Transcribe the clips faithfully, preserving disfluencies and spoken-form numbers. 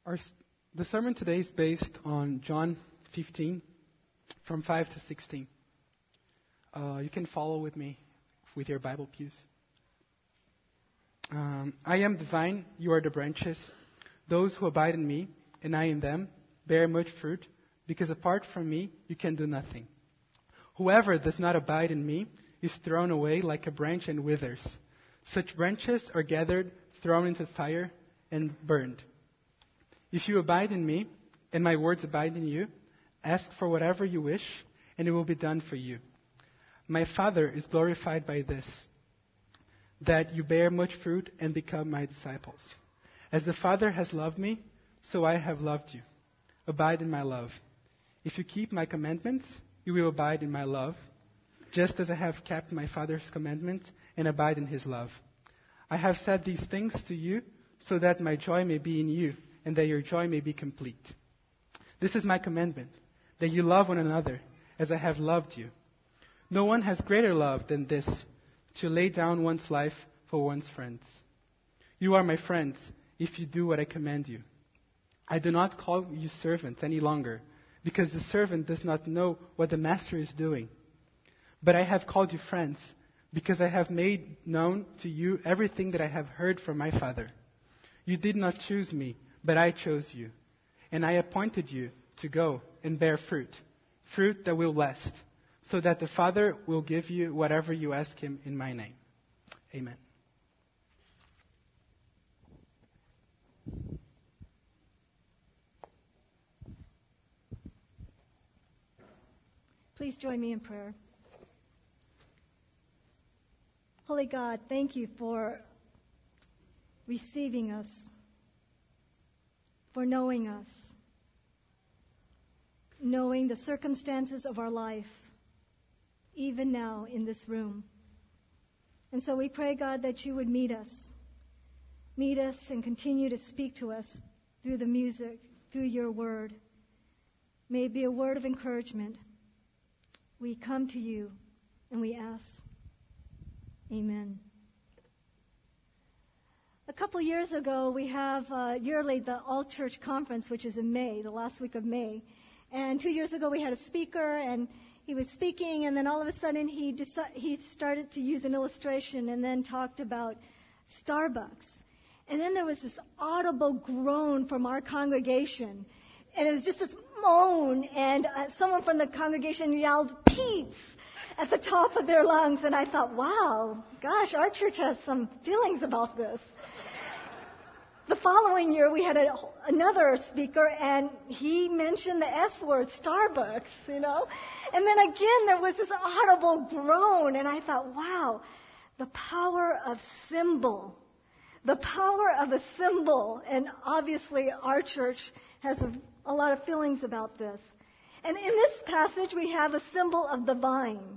Our, the sermon today is based on John fifteen, from five to sixteen. Uh, you can follow with me with your Bible pews. Um, I am the vine, you are the branches. Those who abide in me, and I in them, bear much fruit, because apart from me, you can do nothing. Whoever does not abide in me is thrown away like a branch and withers. Such branches are gathered, thrown into fire, and burned. If you abide in me, and my words abide in you, ask for whatever you wish, and it will be done for you. My Father is glorified by this, that you bear much fruit and become my disciples. As the Father has loved me, so I have loved you. Abide in my love. If you keep my commandments, you will abide in my love, just as I have kept my Father's commandment and abide in his love. I have said these things to you, so that my joy may be in you, and that your joy may be complete. This is my commandment, that you love one another as I have loved you. No one has greater love than this, to lay down one's life for one's friends. You are my friends if you do what I command you. I do not call you servants any longer, because the servant does not know what the master is doing. But I have called you friends, because I have made known to you everything that I have heard from my Father. You did not choose me, but I chose you, and I appointed you to go and bear fruit, fruit that will last, so that the Father will give you whatever you ask him in my name. Amen. Please join me in prayer. Holy God, thank you for receiving us, for knowing us, knowing the circumstances of our life, even now in this room. And so we pray, God, that you would meet us, meet us and continue to speak to us through the music, through your word. May it be a word of encouragement. We come to you and we ask. Amen. A couple years ago, we have uh, yearly the All Church Conference, which is in May, the last week of May. And two years ago, we had a speaker, and he was speaking, and then all of a sudden, he deci- he started to use an illustration and then talked about Starbucks. And then there was this audible groan from our congregation, and it was just this moan, and uh, someone from the congregation yelled, "Pete's!" at the top of their lungs, and I thought, wow, gosh, our church has some feelings about this. The following year, we had a, another speaker, and he mentioned the S word, Starbucks, you know. And then again, there was this audible groan, and I thought, wow, the power of symbol. The power of a symbol. And obviously, our church has a, a lot of feelings about this. And in this passage, we have a symbol of the vine.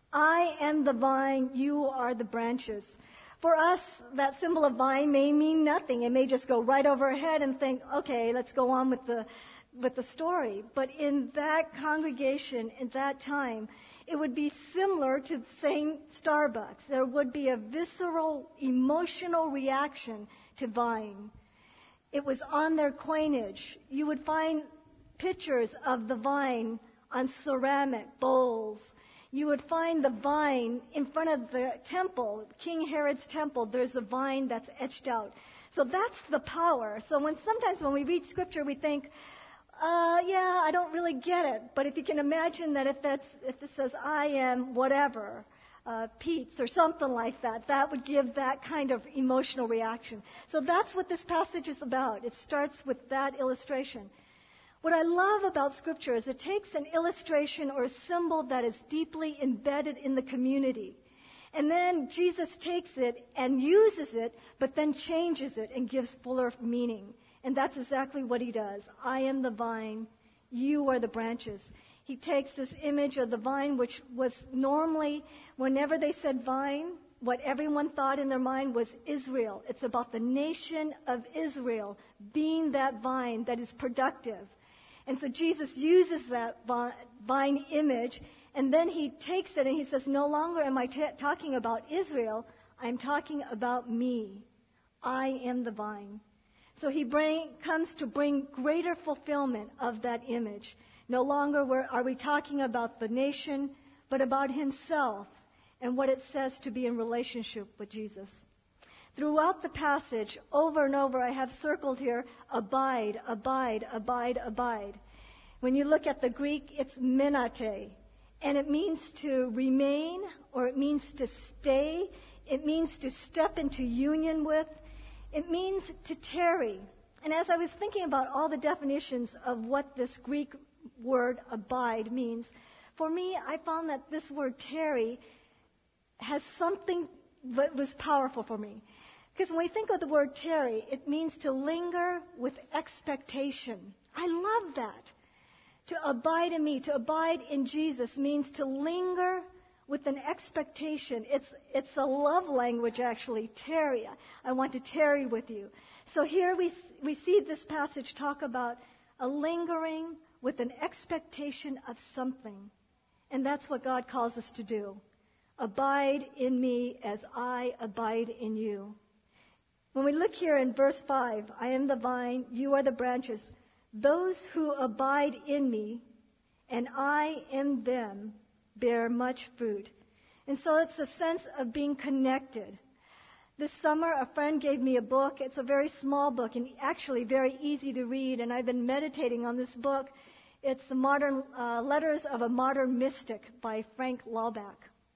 I am the vine, you are the branches. For us, that symbol of vine may mean nothing. It may just go right over our head and think, okay, let's go on with the with the story. But in that congregation, in that time, it would be similar to saying Starbucks. There would be a visceral, emotional reaction to vine. It was on their coinage. You would find pictures of the vine on ceramic bowls. You would find the vine in front of the temple, King Herod's temple. There's a vine that's etched out. So that's the power. So when sometimes when we read scripture, we think, uh, yeah, I don't really get it. But if you can imagine that if that's if it says I am whatever, uh, Pete's or something like that, that would give that kind of emotional reaction. So that's what this passage is about. It starts with that illustration. What I love about Scripture is it takes an illustration or a symbol that is deeply embedded in the community. And then Jesus takes it and uses it, but then changes it and gives fuller meaning. And that's exactly what he does. I am the vine, you are the branches. He takes this image of the vine, which was normally, whenever they said vine, what everyone thought in their mind was Israel. It's about the nation of Israel being that vine that is productive. And so Jesus uses that vine image, and then he takes it and he says, no longer am I t- talking about Israel, I'm talking about me. I am the vine. So he bring, comes to bring greater fulfillment of that image. No longer are we talking about the nation, but about himself and what it says to be in relationship with Jesus. Throughout the passage, over and over, I have circled here, abide, abide, abide, abide. When you look at the Greek, it's menate, and it means to remain, or it means to stay. It means to step into union with. It means to tarry. And as I was thinking about all the definitions of what this Greek word abide means, for me, I found that this word tarry has something that was powerful for me. Because when we think of the word tarry, it means to linger with expectation. I love that. To abide in me, to abide in Jesus means to linger with an expectation. It's, it's a love language, actually, tarry. I want to tarry with you. So here we, we see this passage talk about a lingering with an expectation of something. And that's what God calls us to do. Abide in me as I abide in you. When we look here in verse five, I am the vine, you are the branches. Those who abide in me and I in them bear much fruit. And so it's a sense of being connected. This summer, a friend gave me a book. It's a very small book and actually very easy to read. And I've been meditating on this book. It's the modern uh, Letters of a Modern Mystic by Frank Laubach.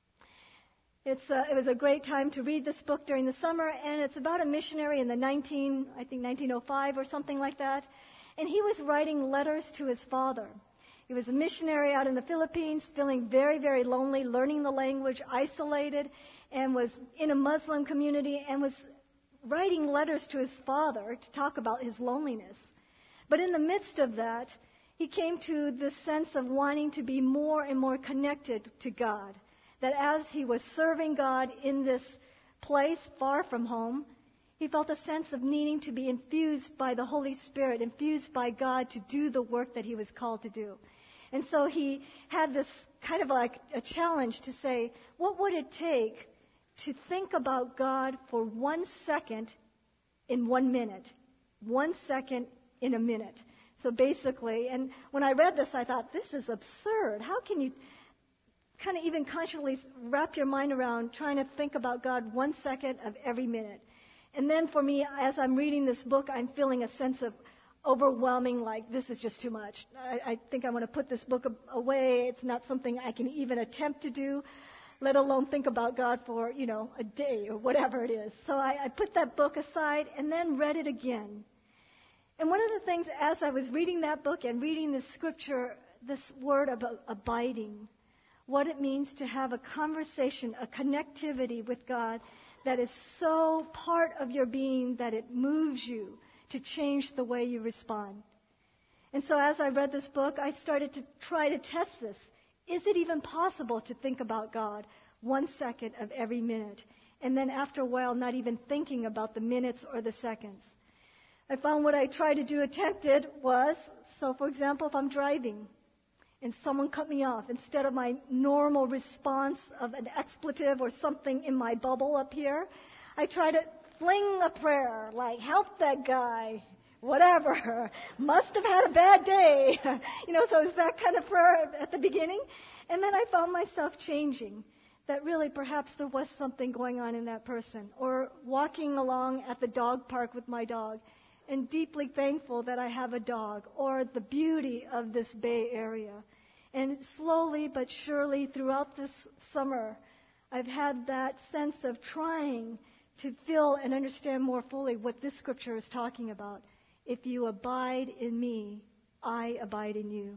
It's uh, it was a great time to read this book during the summer, and it's about a missionary in the nineteen I think nineteen oh five or something like that. And he was writing letters to his father. He was a missionary out in the Philippines, feeling very, very lonely, learning the language, isolated, and was in a Muslim community and was writing letters to his father to talk about his loneliness. But in the midst of that, he came to this sense of wanting to be more and more connected to God. That as he was serving God in this place far from home, he felt a sense of needing to be infused by the Holy Spirit, infused by God to do the work that he was called to do. And so he had this kind of like a challenge to say, what would it take to think about God for one second in one minute? One second in a minute. So basically, and when I read this, I thought, this is absurd. How can you kind of even consciously wrap your mind around trying to think about God one second of every minute? And then for me, as I'm reading this book, I'm feeling a sense of overwhelming, like, this is just too much. I, I think I want to put this book away. It's not something I can even attempt to do, let alone think about God for, you know, a day or whatever it is. So I, I put that book aside and then read it again. And one of the things, as I was reading that book and reading this scripture, this word about abiding, what it means to have a conversation, a connectivity with God that is so part of your being that it moves you to change the way you respond. And so as I read this book, I started to try to test this. Is it even possible to think about God one second of every minute? And then after a while, not even thinking about the minutes or the seconds. I found what I tried to do, attempted, was, so for example, if I'm driving and someone cut me off, instead of my normal response of an expletive or something in my bubble up here, I try to fling a prayer, like, help that guy, whatever, must have had a bad day. You know, so it's that kind of prayer at the beginning. And then I found myself changing, that really perhaps there was something going on in that person. Or walking along at the dog park with my dog, and deeply thankful that I have a dog, or the beauty of this Bay Area. And slowly but surely throughout this summer, I've had that sense of trying to feel and understand more fully what this scripture is talking about. If you abide in me, I abide in you.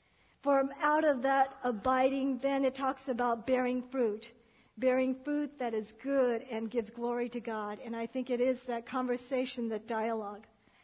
For out of that abiding, then it talks about bearing fruit. Bearing fruit that is good and gives glory to God. And I think it is that conversation, that dialogue.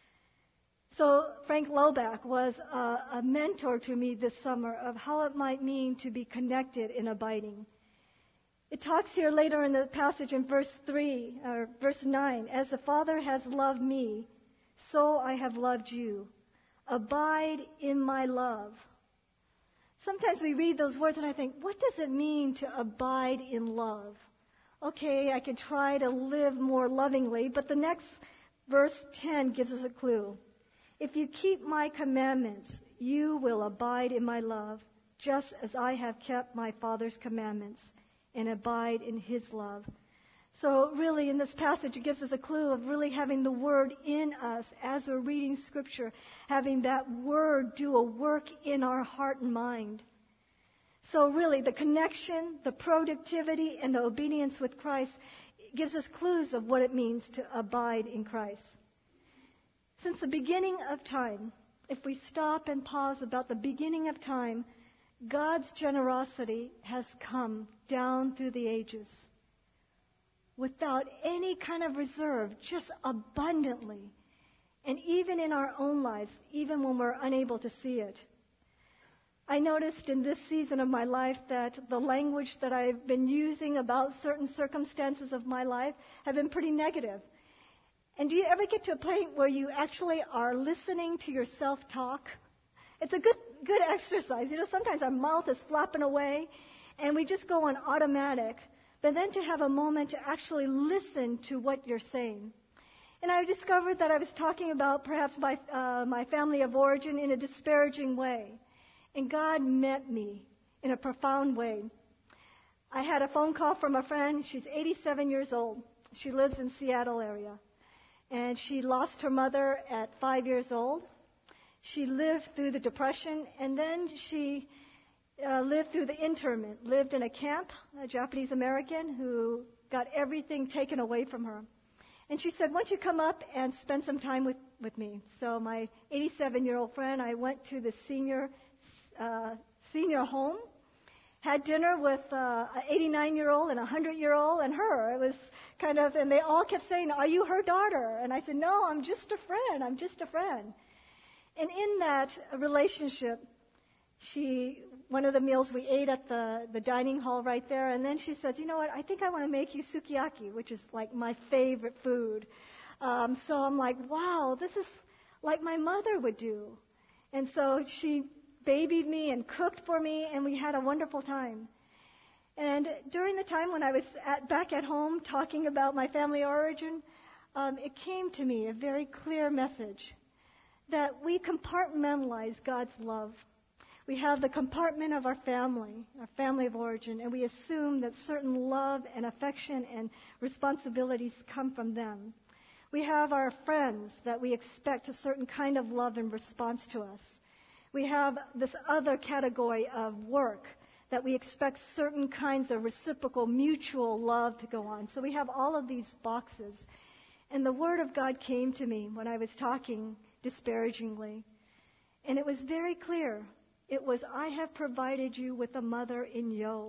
So Frank Laubach was a, a mentor to me this summer of how it might mean to be connected in abiding. It talks here later in the passage in verse three, or verse nine, as the Father has loved me, so I have loved you. Abide in my love. Sometimes we read those words and I think, what does it mean to abide in love? Okay, I can try to live more lovingly, but the next Verse ten gives us a clue. If you keep my commandments, you will abide in my love, just as I have kept my Father's commandments and abide in his love. So really in this passage it gives us a clue of really having the Word in us as we're reading Scripture, having that Word do a work in our heart and mind. So really the connection, the productivity, and the obedience with Christ gives us clues of what it means to abide in Christ. Since the beginning of time, if we stop and pause about the beginning of time, God's generosity has come down through the ages without any kind of reserve, just abundantly. And even in our own lives, even when we're unable to see it. I noticed in this season of my life that the language that I've been using about certain circumstances of my life have been pretty negative. And do you ever get to a point where you actually are listening to your self-talk? It's a good good exercise. You know, sometimes our mouth is flapping away and we just go on automatic. But then to have a moment to actually listen to what you're saying. And I discovered that I was talking about perhaps my, uh, my family of origin in a disparaging way. And God met me in a profound way. I had a phone call from a friend. She's eighty-seven years old. She lives in Seattle area. And she lost her mother at five years old. She lived through the Depression, and then she uh, lived through the internment, lived in a camp, a Japanese American who got everything taken away from her. And she said, why don't you come up and spend some time with, with me? So my eighty-seven-year-old friend, I went to the senior uh, senior home, had dinner with uh, an eighty-nine-year-old and a hundred-year-old and her. It was kind of, and they all kept saying, are you her daughter? And I said, no, I'm just a friend. I'm just a friend. And in that relationship, she, one of the meals we ate at the, the dining hall right there, and then she said, you know what, I think I want to make you sukiyaki, which is like my favorite food. Um, so I'm like, wow, this is like my mother would do. And so she babied me and cooked for me, and we had a wonderful time. And during the time when I was at, back at home talking about my family origin, um, it came to me a very clear message that we compartmentalize God's love. We have the compartment of our family, our family of origin, and we assume that certain love and affection and responsibilities come from them. We have our friends that we expect a certain kind of love in response to us. We have this other category of work that we expect certain kinds of reciprocal, mutual love to go on. So we have all of these boxes. And the Word of God came to me when I was talking disparagingly. And it was very clear. It was, I have provided you with a mother in Yo.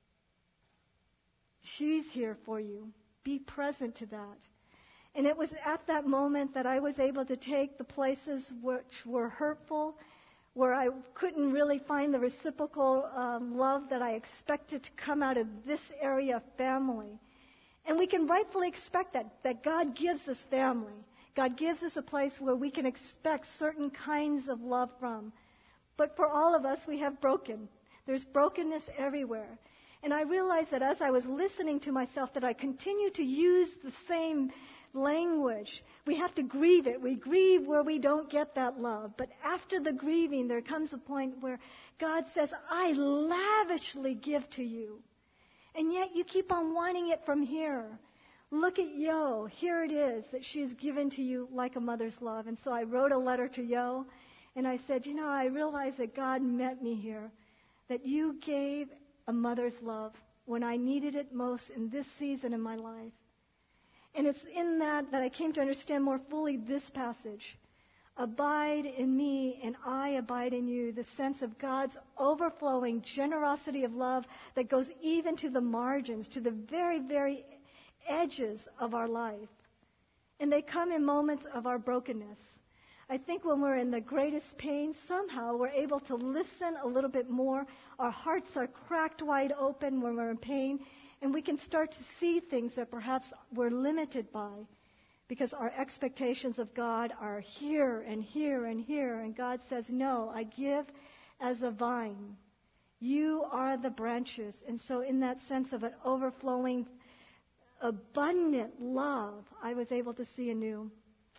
She's here for you. Be present to that. And it was at that moment that I was able to take the places which were hurtful, where I couldn't really find the reciprocal um, love that I expected to come out of this area of family. And we can rightfully expect that, that God gives us family. God gives us a place where we can expect certain kinds of love from. But for all of us, we have broken. There's brokenness everywhere. And I realized that as I was listening to myself, that I continue to use the same language. We have to grieve it. We grieve where we don't get that love. But after the grieving, there comes a point where God says, I lavishly give to you. And yet you keep on wanting it from here. Look at Yo. Here it is that she has given to you like a mother's love. And so I wrote a letter to Yo. And I said, you know, I realize that God met me here. That you gave a mother's love when I needed it most in this season in my life. And it's in that that I came to understand more fully this passage. Abide in me and I abide in you. The sense of God's overflowing generosity of love that goes even to the margins, to the very, very edges of our life. And they come in moments of our brokenness. I think when we're in the greatest pain, somehow we're able to listen a little bit more. Our hearts are cracked wide open when we're in pain, and we can start to see things that perhaps we're limited by because our expectations of God are here and here and here, and God says, no, I give as a vine. You are the branches. And so in that sense of an overflowing, abundant love, I was able to see anew.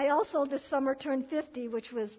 I also this summer turned fifty, which was,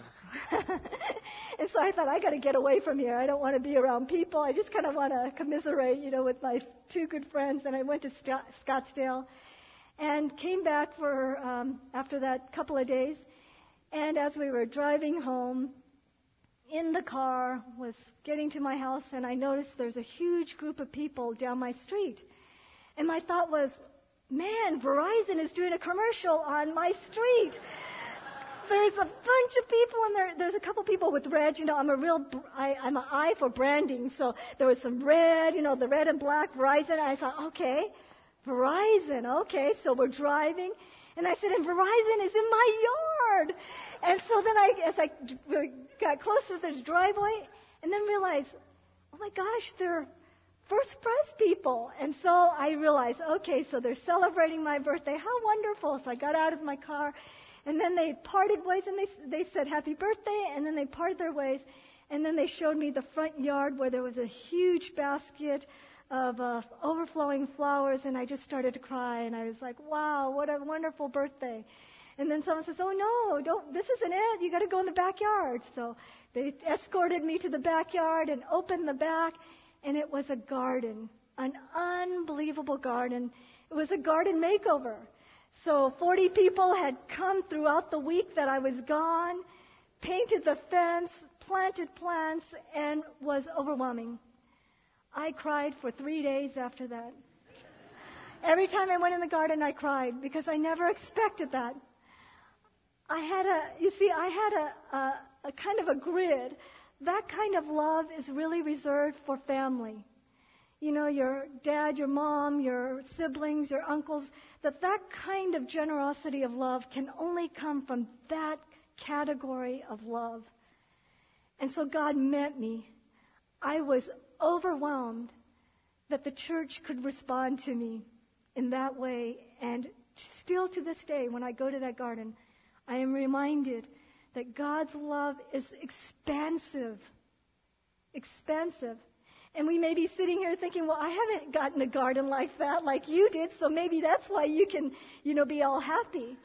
and so I thought, I got to get away from here. I don't want to be around people. I just kind of want to commiserate, you know, with my two good friends. And I went to St- Scottsdale and came back for um, after that couple of days. And as we were driving home, in the car, was getting to my house, and I noticed there's a huge group of people down my street. And my thought was, man, Verizon is doing a commercial on my street. There's a bunch of people, and there, there's a couple people with red. You know, I'm a real, I, I'm an eye for branding. So there was some red, you know, the red and black Verizon. I thought, okay, Verizon, okay. So we're driving, and I said, and Verizon is in my yard. And so then I, as I got close to the driveway, and then realized, oh my gosh, they're First Pres people. And so I realized, okay, so they're celebrating my birthday. How wonderful. So I got out of my car, and then they parted ways, and they, they said happy birthday, and then they parted their ways. And then they showed me the front yard where there was a huge basket of uh, overflowing flowers, and I just started to cry, and I was like, wow, what a wonderful birthday. And then someone says, oh, no, don't, this isn't it. You got to go in the backyard. So they escorted me to the backyard and opened the back, and it was a garden, an unbelievable garden. It was a garden makeover. So forty people had come throughout the week that I was gone, painted the fence, planted plants, and was overwhelming. I cried for three days after that. Every time I went in the garden, I cried because I never expected that. I had a, you see, I had a, a, a kind of a grid. That kind of love is really reserved for family. You know, your dad, your mom, your siblings, your uncles, that that kind of generosity of love can only come from that category of love. And so God met me. I was overwhelmed that the church could respond to me in that way. And still to this day, when I go to that garden, I am reminded that God's love is expansive. Expansive. And we may be sitting here thinking, well, I haven't gotten a garden like that, like you did, so maybe that's why you can, you know, be all happy.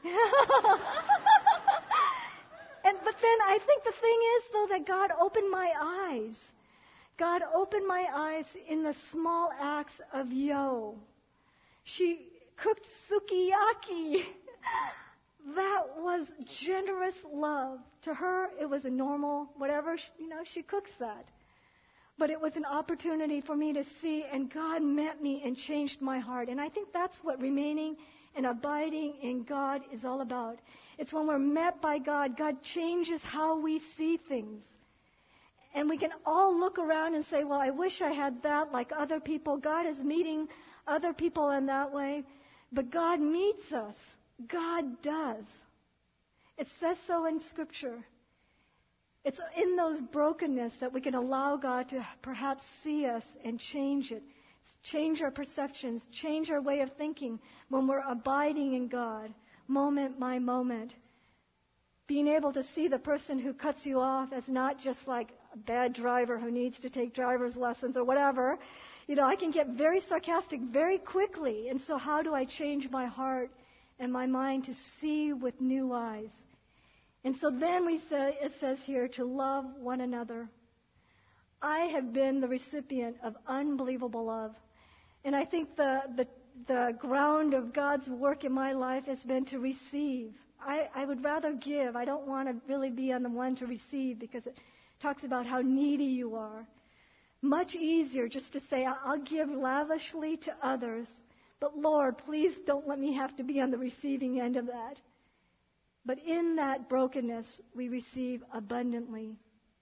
and But then I think the thing is, though, that God opened my eyes. God opened my eyes in the small acts of Yo. She cooked sukiyaki. That was generous love. To her, it was a normal, whatever, you know, she cooks that. But it was an opportunity for me to see, and God met me and changed my heart. And I think that's what remaining and abiding in God is all about. It's when we're met by God, God changes how we see things. And we can all look around and say, well, I wish I had that like other people. God is meeting other people in that way. But God meets us. God does. It says so in Scripture. It's in those brokenness that we can allow God to perhaps see us and change it, change our perceptions, change our way of thinking when we're abiding in God, moment by moment. Being able to see the person who cuts you off as not just like a bad driver who needs to take driver's lessons or whatever. You know, I can get very sarcastic very quickly. And so how do I change my heart and my mind to see with new eyes? And so then we say, it says here, to love one another. I have been the recipient of unbelievable love. And I think the, the, the ground of God's work in my life has been to receive. I, I would rather give. I don't want to really be on the one to receive because it talks about how needy you are. Much easier just to say, I'll give lavishly to others. But Lord, please don't let me have to be on the receiving end of that. But in that brokenness, we receive abundantly.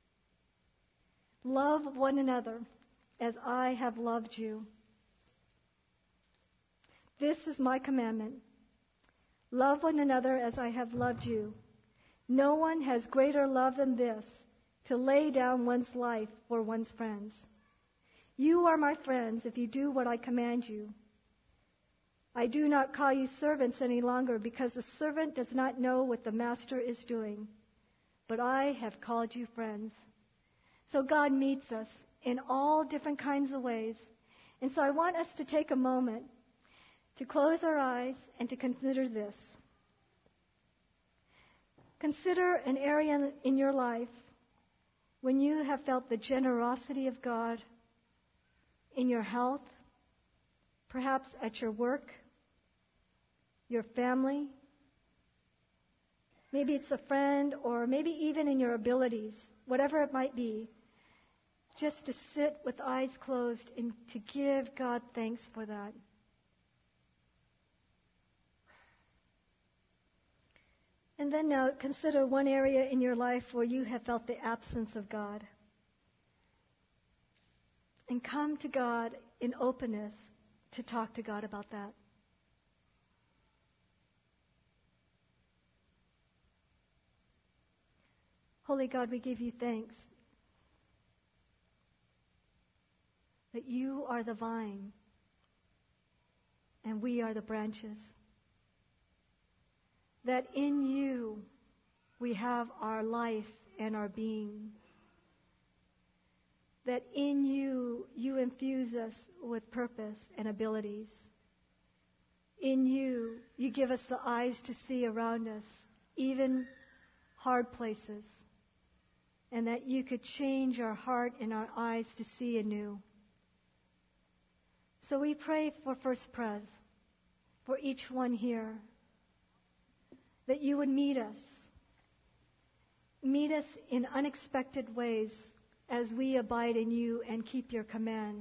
Love one another as I have loved you. This is my commandment. Love one another as I have loved you. No one has greater love than this, to lay down one's life for one's friends. You are my friends if you do what I command you. I do not call you servants any longer, because the servant does not know what the master is doing. But I have called you friends. So God meets us in all different kinds of ways. And so I want us to take a moment to close our eyes and to consider this. Consider an area in your life when you have felt the generosity of God in your health, perhaps at your work, your family. Maybe it's a friend, or maybe even in your abilities, whatever it might be. Just to sit with eyes closed and to give God thanks for that. And then now consider one area in your life where you have felt the absence of God. And come to God in openness to talk to God about that. Holy God, we give you thanks that you are the vine and we are the branches. That in you we have our life and our being. That in you, you infuse us with purpose and abilities. In you, you give us the eyes to see around us, even hard places. And that you could change our heart and our eyes to see anew. So we pray for First Pres, for each one here, that you would meet us. Meet us in unexpected ways as we abide in you and keep your commands.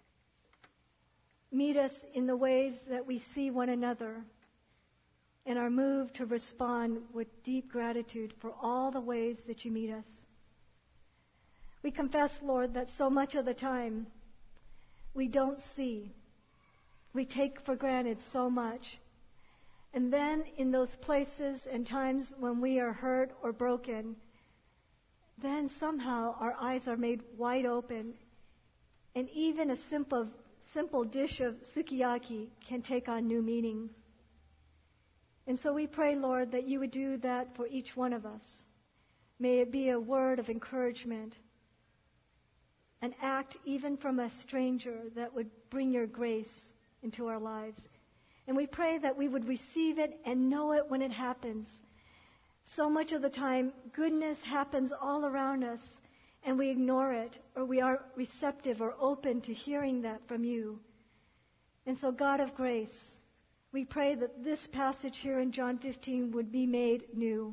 Meet us in the ways that we see one another and are moved to respond with deep gratitude for all the ways that you meet us. We confess, Lord, that so much of the time we don't see. We take for granted so much. And then in those places and times when we are hurt or broken, then somehow our eyes are made wide open. And even a simple, simple dish of sukiyaki can take on new meaning. And so we pray, Lord, that you would do that for each one of us. May it be a word of encouragement, an act even from a stranger that would bring your grace into our lives. And we pray that we would receive it and know it when it happens. So much of the time, goodness happens all around us, and we ignore it, or we aren't receptive or open to hearing that from you. And so, God of grace, we pray that this passage here in John fifteen would be made new.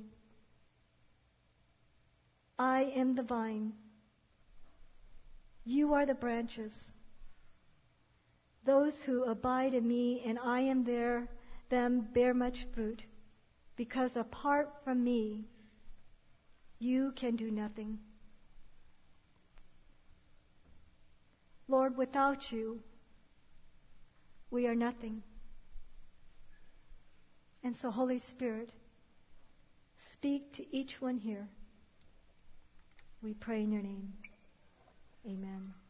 I am the vine. You are the branches. Those who abide in me and I am there, them bear much fruit, because apart from me, you can do nothing. Lord, without you, we are nothing. And so, Holy Spirit, speak to each one here. We pray in your name. Amen.